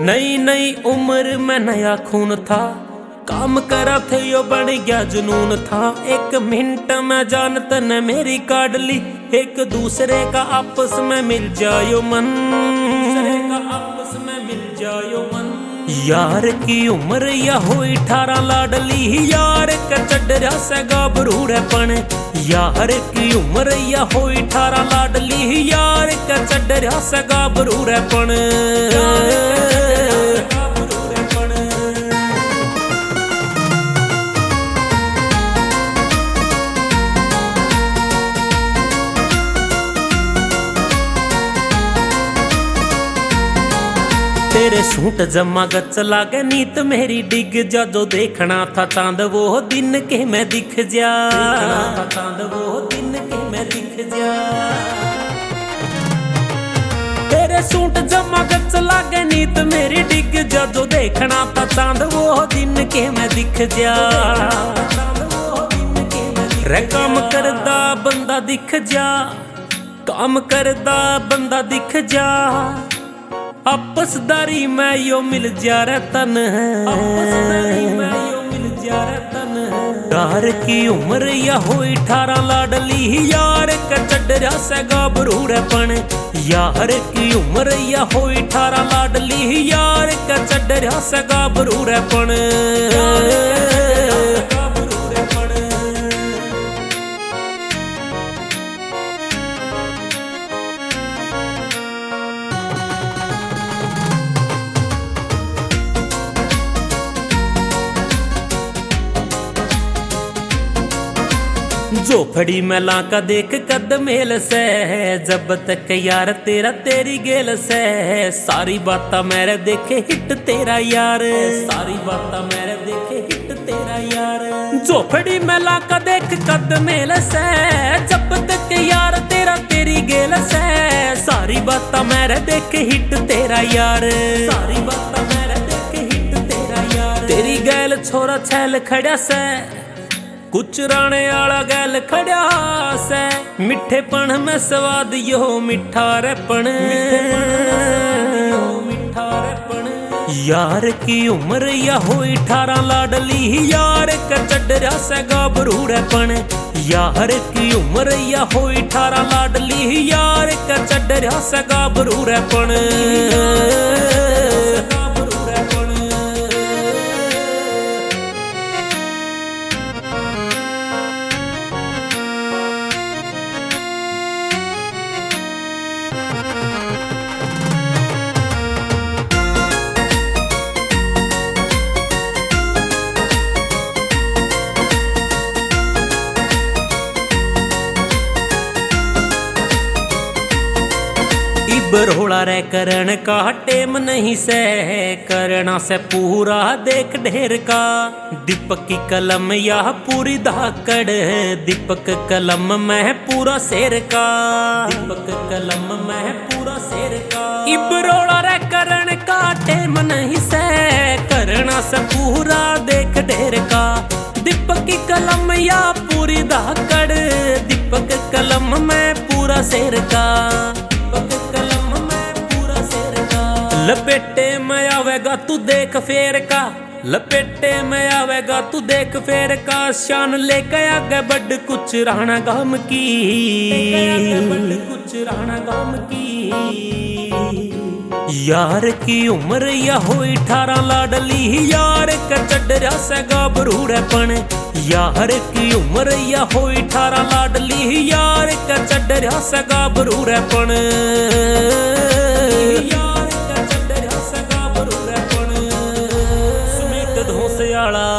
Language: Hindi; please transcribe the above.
नई नई उम्र में नया खून था, काम करा थे यो बन गया जुनून था। एक मिनट में जानत ने मेरी काट ली, एक दूसरे का आपस में मिल जायो मन, दूसरे का आपस में मिल जायो मन। यार की उम्र या होई 18 लाडली, यार का चढ़ा से गाभरू रेपण। यार की उम्र या होई 18 लाडली, यार का चढ़ा से गाभरू रेपण। तेरे सूट जमा गच लागे नीत मेरी डिग जा, जो देखना था चांद वो दिन के मैं दिख जा, चांद वो दिन के मैं दिख जा। तेरे सूट जमा गच लागे नीत मेरी डिग जा, जो देखना था चांद वो दिन के मैं दिख जा। रे काम करदा बंदा दिख जा, काम करदा बंदा दिख जा। आपसदारी में यो मिल जा रे तन है, आपसदारी में यो मिल जा रे तन है। यार की उम्र या होई 18 लाडली, यार का चढ़ा से गाभरू रेपण। यार की उम्र या होई 18 लाडली, यार का चढ़ा से गाभरू रेपण। झोपड़ी मेला का देख कद मेल से, जब तक यार तेरा तेरी गेल से। सारी बाता मेरे देखे हिट तेरा यार, सारी बाता मेरे देखे हिट तेरा यार। झोपड़ी मेला का देख कद मेल से, जब तक यार तेरा तेरी गेल से। सारी बाता मेरे देखे हिट तेरा यार, सारी बाता मेरे देखे हिट तेरा यार। तेरी गैल छोरा छैल खड़ा से, कुछ राणे आला गैल खड़ा से। मिठेपन में स्वाद यो मिठा रेपण, मिठा रेपण। यार की उम्र या होई 18 लाडली, यार का चढ़ा से गाभरू रेपण। यार की उम्र या होई 18 लाडली, यार का चढ़ा से गाभरू रेपण। बरोड़ा रे करण का टेम नहीं से, करना से पूरा देख ढेर का। दीपक की कलम या पूरी धाकड़, दीपक कलम में पूरा शेर का, दीपक कलम में पूरा शेर का। बरोड़ा रे करण का टेम नहीं से, करना से पूरा देख ढेर का। दीपक की कलम या पूरी धाकड़, दीपक कलम में पूरा शेर का, दीपक कलम में पूरा शेर का। लपेटे में आवेगा तू देख फेर का, लपेटे में आवेगा तू देख फेर का। शान लेके आगे बड़ कुछ रहना गाम की, बड़ कुछ रहना गाम की। यार की उम्र या होई 18 लाडली, यार का चढ़ा से गाभरू रेपण। यार की उम्र या होई 18 लाडली, यार का चढ़ा से गाभरू रेपण। यार का चढ़ा से गाभरू रेपण। सुमित धोसियाला।